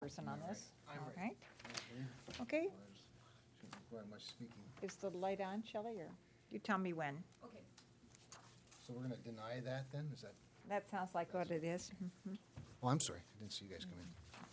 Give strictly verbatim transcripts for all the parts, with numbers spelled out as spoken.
person on this. I'm All ready. right. Okay. Shouldn't require much speaking. Is the light on, Shelley, or you tell me when? Okay. So we're going to deny that then? Is that, That sounds like what it is. Mhm. oh, I'm sorry. I didn't see you guys come in.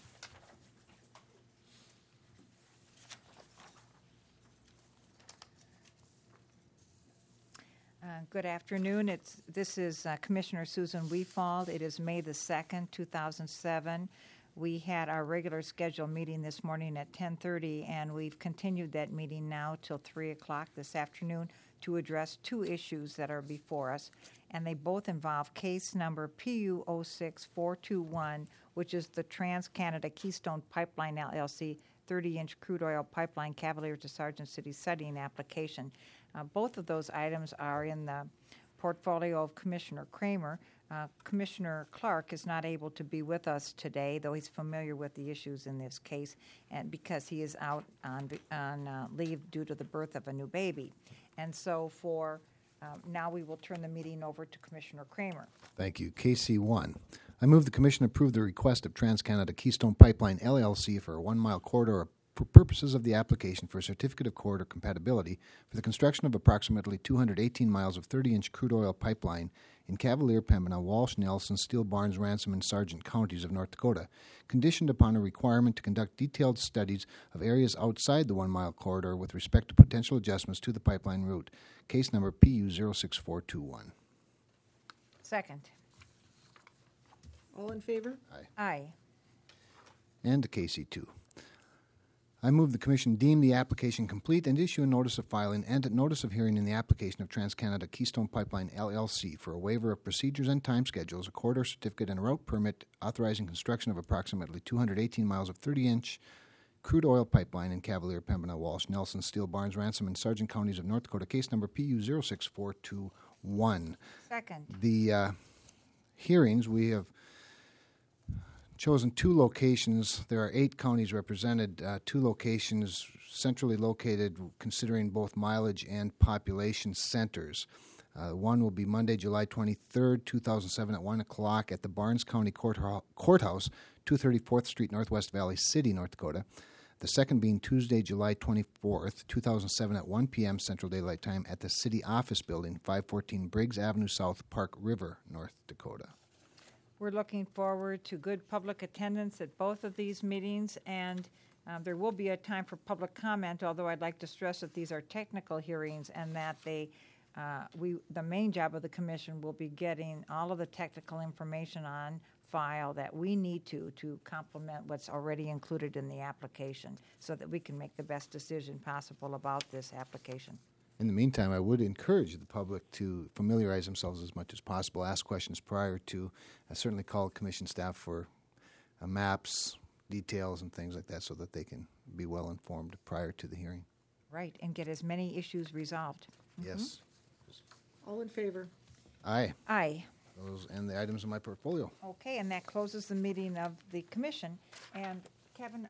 Uh, Good afternoon. It's, this is uh, Commissioner Susan Weefald. It is May the second, two thousand seven. We had our regular scheduled meeting this morning at ten thirty, and we've continued that meeting now till three o'clock this afternoon to address two issues that are before us, and they both involve case number P U zero six four two one, which is the Trans-Canada Keystone Pipeline L L C thirty-inch crude oil pipeline Cavalier to Sargent City Setting application. Uh, both of those items are in the portfolio of Commissioner Kramer. Uh, Commissioner Clark is not able to be with us today, though he's familiar with the issues in this case, and because he is out on, on uh, leave due to the birth of a new baby. And so for um, now, we will turn the meeting over to Commissioner Kramer. Thank you. K C one. I move the Commission approve the request of TransCanada Keystone Pipeline L L C for a one-mile corridor for purposes of the application for a certificate of corridor compatibility for the construction of approximately two hundred eighteen miles of thirty-inch crude oil pipeline in Cavalier, Pembina, Walsh, Nelson, Steel, Barnes, Ransom, and Sargent counties of North Dakota, conditioned upon a requirement to conduct detailed studies of areas outside the one-mile corridor with respect to potential adjustments to the pipeline route. Case number P U zero six four two one. Second. All in favor? Aye. And to K C two. I move the Commission deem the application complete and issue a notice of filing and a notice of hearing in the application of TransCanada Keystone Pipeline L L C for a waiver of procedures and time schedules, a corridor certificate, and a route permit authorizing construction of approximately two hundred eighteen miles of thirty-inch crude oil pipeline in Cavalier, Pembina, Walsh, Nelson, Steel, Barnes, Ransom, and Sargent counties of North Dakota, case number P U zero six four two one. Second. The uh, hearings, we have chosen two locations. There are eight counties represented, uh, two locations centrally located, considering both mileage and population centers. Uh, one will be Monday, July twenty-third, two thousand seven at one o'clock at the Barnes County Courtho- Courthouse, two thirty-fourth Street, Northwest Valley City, North Dakota. The second being Tuesday, July twenty-fourth, two thousand seven at one p.m. Central Daylight Time at the City Office Building, five fourteen Briggs Avenue South, Park River, North Dakota. We're looking forward to good public attendance at both of these meetings, and um, there will be a time for public comment, although I'd like to stress that these are technical hearings and that they, uh, we, the main job of the commission will be getting all of the technical information on file that we need to to complement what's already included in the application so that we can make the best decision possible about this application. In the meantime, I would encourage the public to familiarize themselves as much as possible, ask questions prior to, uh, certainly call commission staff for uh, maps, details, and things like that so that they can be well informed prior to the hearing. Right, and get as many issues resolved. Yes. All in favor? Aye. Aye. Those and the items in my portfolio. Okay, and that closes the meeting of the commission. And Kevin,